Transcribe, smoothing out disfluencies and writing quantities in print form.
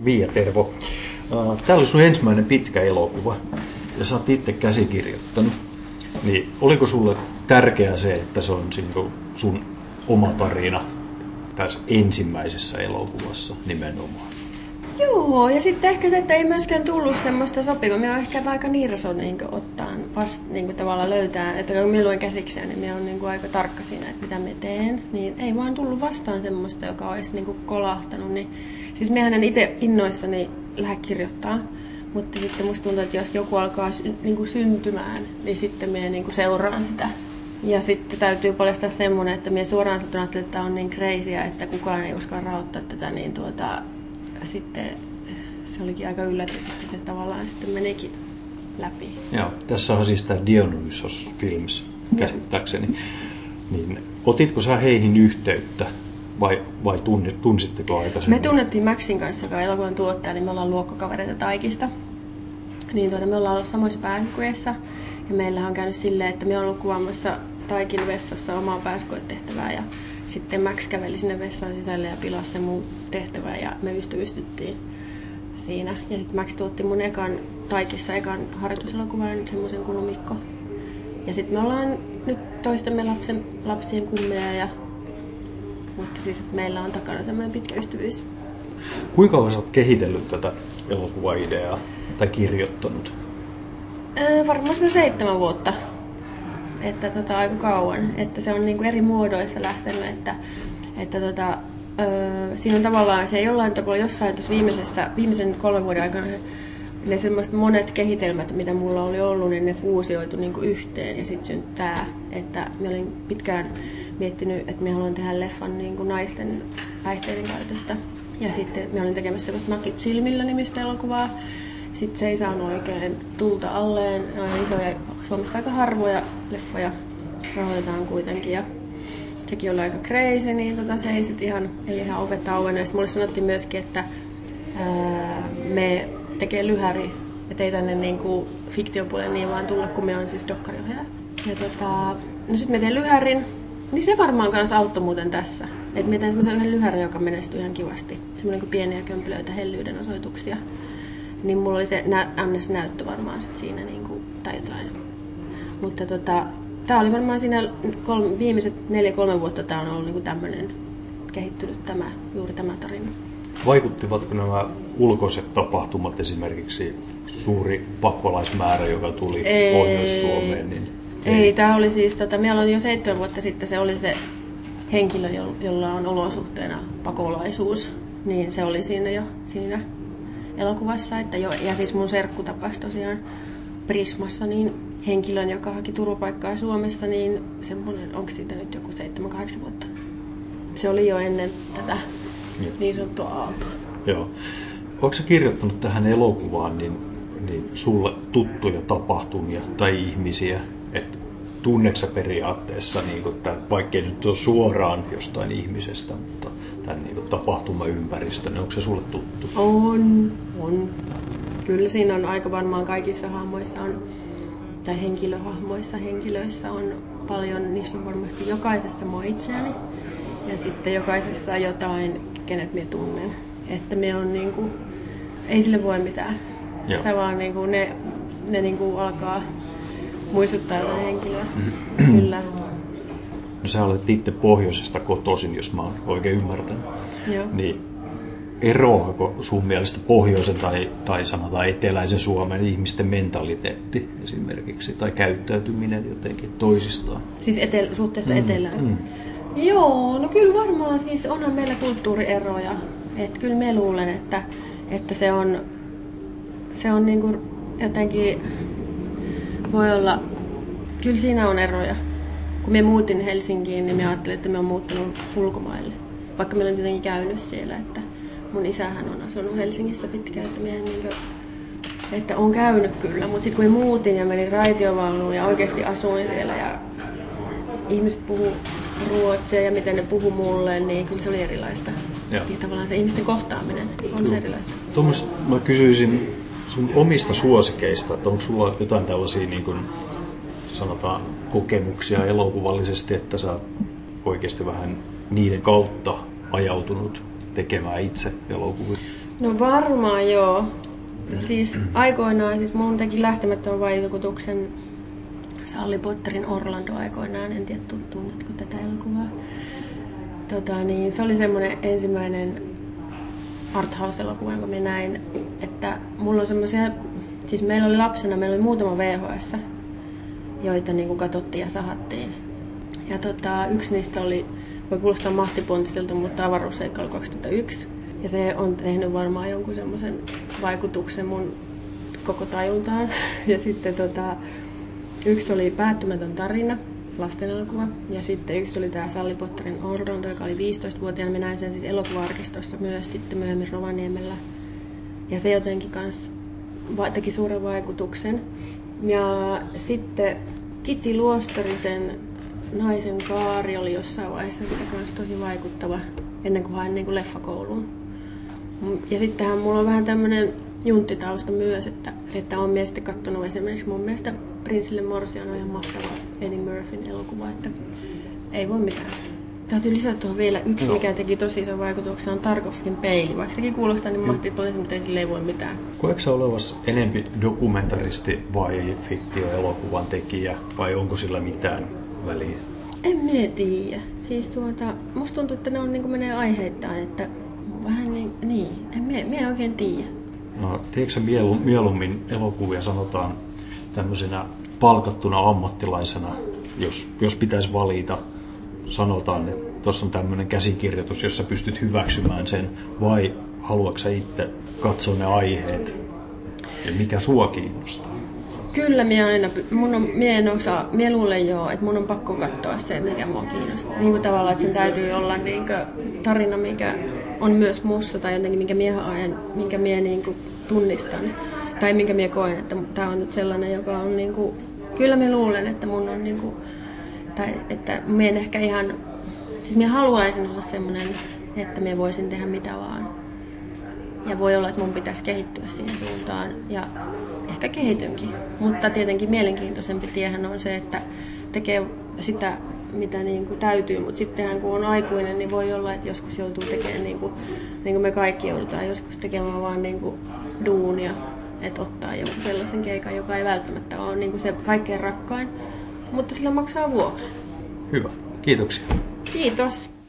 Viia, tervo. Tää oli sun ensimmäinen pitkä elokuva ja sä oot itse käsikirjoittanut. Niin oliko sulle tärkeää se, että se on sun oma tarina tässä ensimmäisessä elokuvassa nimenomaan? Joo, ja sitten ehkä se, että ei myöskään tullut semmoista sopivaa. Minä olen ehkä aika nirso ottaa tavallaan löytää, että kun minä luen käsiksiä, niin minä olen aika tarkka siinä, että mitä minä teen. Niin ei vaan tullut vastaan semmoista, joka olisi kolahtanut. Niin, siis minähän en itse innoissani lähde kirjoittaa, mutta sitten musta tuntuu, että jos joku alkaa syntymään, niin sitten minä seuraan sitä. Ja sitten täytyy paljastaa semmoinen, että minä suoraan sanottuna ajattelin, että tämä on niin crazyä, että kukaan ei uskalla rahoittaa tätä, niin sitten se olikin aika yllätys, että se tavallaan sitten menikin läpi. Joo, tässä on siis tämä Dionysos Films käsittääkseni. Niin, otitko sä heihin yhteyttä vai tunsitteko aikaisemmin? Me tunnettiin Maxin kanssa, joka on elokuvan tuottaja, niin me ollaan luokkakavereita Taikista. Niin me ollaan ollut samoissa pääsykoeissa ja meillä on käynyt silleen, että me ollaan ollut kuvaamassa Taikin vessassa omaa pääsykoetehtävää ja sitten Max käveli sinne vessaan sisälle ja pilasi sen mun tehtävää ja me ystävystyttiin siinä. Ja sitten Max tuotti mun Taikissa ekan harjoituselokuvan, semmoisen kuin Lumikko. Ja sitten me ollaan nyt toistemme lapsien kummeja, mutta siis että meillä on takana tämmöinen pitkä ystävyys. Kuinka kauan sä oot kehitellyt tätä elokuvaideaa tai kirjoittanut? Varmaan 7 vuotta. Että aika kauan. Että se on eri muodoissa lähtenyt, että siinä on tavallaan se jollain tavalla jossain tuossa viimeisen 3 vuoden aikana ne semmoiset monet kehitelmät, mitä mulla oli ollut, niin ne fuusioitu yhteen ja sitten syntyi tää, että mä olin pitkään miettinyt, että mä haluan tehdä leffan naisten päihteiden käytöstä. Ja sitten mä olin tekemässä semmoista Nakit silmillä -nimistä elokuvaa. Sitten se ei saanut oikein tulta alleen. Ne on isoja, Suomessa aika harvoja leffoja rahoitetaan kuitenkin. Ja sekin oli aika crazy, niin se ei sitten ei ihan ovet auennut. Sitten mulle sanottiin myöskin, että me tekee lyhäri, että ei tänne fiktiopuolelle niin vaan tulla, kun me on siis dokkariohjaaja. Ja no sitten me tein lyhärin, niin se varmaan kanssa auttoi muuten tässä. Että me tein semmoisen yhden lyhärin, joka menestyi ihan kivasti. Semmoinen pieniä kömpelöitä hellyyden osoituksia. Niin mulla oli se NS-näyttö varmaan sit siinä tai jotain. Mutta tää oli varmaan siinä viimeiset 4-3 vuotta tää on ollut tämmönen kehittynyt juuri tämä tarina. Vaikuttivatko nämä ulkoiset tapahtumat, esimerkiksi suuri pakolaismäärä, joka tuli Pohjois-Suomeen? Niin ei, tää oli siis, minä aloin jo 7 vuotta sitten, se oli se henkilö, jolla on olosuhteena pakolaisuus, niin se oli siinä elokuvassa, ja siis mun serkku tapasi tosiaan Prismassa niin henkilön, joka haki turvapaikkaa Suomesta, niin semmoinen, onko siitä nyt joku 7-8 vuotta. Se oli jo ennen tätä niin sanottua aaltoa. Joo. Oletko sä kirjoittanut tähän elokuvaan niin sulle tuttuja tapahtumia tai ihmisiä, että tunneeko sä periaatteessa, vaikkei nyt ole suoraan jostain ihmisestä, mutta tämän tapahtumaympäristön, onko se sulle tuttu? On. Kyllä siinä on aika varmaan kaikissa hahmoissa tai henkilöissä on paljon, niissä on varmasti jokaisessa mua itseäni ja sitten jokaisessa jotain, kenet minä tunnen. Että me on ei sille voi mitään. Sitä vaan ne alkaa muistuttaa jotain henkilöä. Kyllä. No sä olet itse pohjoisesta kotoisin, jos mä oon oikein ymmärtänyt. Joo. Niin eroako sun mielestä pohjoisen tai sanotaan eteläisen Suomen ihmisten mentaliteetti esimerkiksi tai käyttäytyminen jotenkin toisistaan? Siis suhteessa etelään? Joo, no kyllä varmaan siis onhan meillä kulttuurieroja. Että kyllä mä luulen, että se on jotenkin voi olla, kyllä siinä on eroja. Kun mä muutin Helsinkiin, niin mä ajattelin, että mä oon muuttanut ulkomaille. Vaikka mä olen tietenkin käynyt siellä, että mun isähän on asunut Helsingissä pitkään, että on käynyt kyllä. Mutta sitten kun mä muutin ja menin raitiovaunuun ja oikeasti asuin siellä ja ihmiset puhuu ruotsia ja miten ne puhuu mulle, niin kyllä se oli erilaista. Ja tavallaan se ihmisten kohtaaminen on se erilaista. Tuommoista mä kysyisin sun omista suosikeista, että onko sulla jotain tällaisia sanotaan kokemuksia elokuvallisesti, että sä oot oikeasti vähän niiden kautta ajautunut tekemään itse elokuvia? No varmaan joo. Siis aikoinaan, siis mun teki lähtemättömän vaikutuksen Sally Potterin Orlando aikoinaan. En tiedä, tunnetko tätä elokuvaa. Niin se oli semmoinen ensimmäinen arthouse-elokuva, jonka minä näin. Että mulla on semmoisia, siis meillä oli lapsena, meillä oli muutama VHS, joita niin kuin katsottiin ja sahattiin. Ja yksi niistä oli, voi kuulostaa mahtipontiselta, mutta avaruusseikkailu 2001. Ja se on tehnyt varmaan jonkun semmoisen vaikutuksen mun koko tajuntaan. Ja sitten yksi oli Päättymätön tarina, lastenelokuva. Ja sitten yksi oli tämä Sally Potterin Orlando, joka oli 15-vuotiaana. Minä näin sen siis elokuva-arkistossa myös sitten myöhemmin Rovaniemellä. Ja se jotenkin kans teki suuren vaikutuksen. Ja sitten Kitty Luostarisen Naisen kaari oli jossain vaiheessa kans tosi vaikuttava ennen kuin hain niin leffakouluun. Ja sittenhän mulla on vähän tämmönen junttitausta myös, että on myös sitten kattonut esimerkiksi mun mielestä Prinssille Morsian on ihan mahtava Eddie Murphyn elokuva, että ei voi mitään. Täytyy lisätä tuohon vielä yksi, mikä teki tosi ison vaikutuksen, on Tarkovskin Peili. Vaikka sekin kuulostaa niin mahtipoliisi, mutta ei sille ei voi mitään. Koetko sä olevasi enempi dokumentaristi vai fiktioelokuvan tekijä, vai onko sillä mitään väliä? En minä tiedä. Siis musta tuntuu, että ne on niin kuin menee aiheittain, että vähän niin, en oikein tiedä. No, tiedätkö sä mieluummin elokuvia sanotaan tämmöisenä palkattuna ammattilaisena, jos pitäisi valita, sanotaan, että tuossa on tämmöinen käsikirjoitus, jossa pystyt hyväksymään sen, vai haluatko sä itse katsoa ne aiheet ja mikä sua kiinnostaa? Kyllä minä luulen joo, että mun on pakko katsoa se, mikä mua kiinnostaa. Niin kuin tavallaan, että sen täytyy olla niin kuin tarina, mikä on myös mussa tai jotenkin minkä minä niin kuin tunnistan. Tai minkä minä koen, että tämä on nyt sellainen, joka on niin kuin, kyllä minä luulen, että mun on niin kuin, tai että minä en ehkä ihan, siis minä haluaisin olla semmoinen, että minä voisin tehdä mitä vaan. Ja voi olla, että mun pitäisi kehittyä siihen suuntaan ja ehkä kehitynkin. Mutta tietenkin mielenkiintoisempi tiehän on se, että tekee sitä, mitä niin kuin täytyy. Mutta sittenhän kun on aikuinen, niin voi olla, että joskus joutuu tekemään niin kuin me kaikki joudutaan joskus tekemään vaan niin kuin duunia. Että ottaa jonkun sellaisen keikan, joka ei välttämättä ole niin kuin se kaikkein rakkain. Mutta sillä maksaa vuokra. Hyvä. Kiitoksia. Kiitos.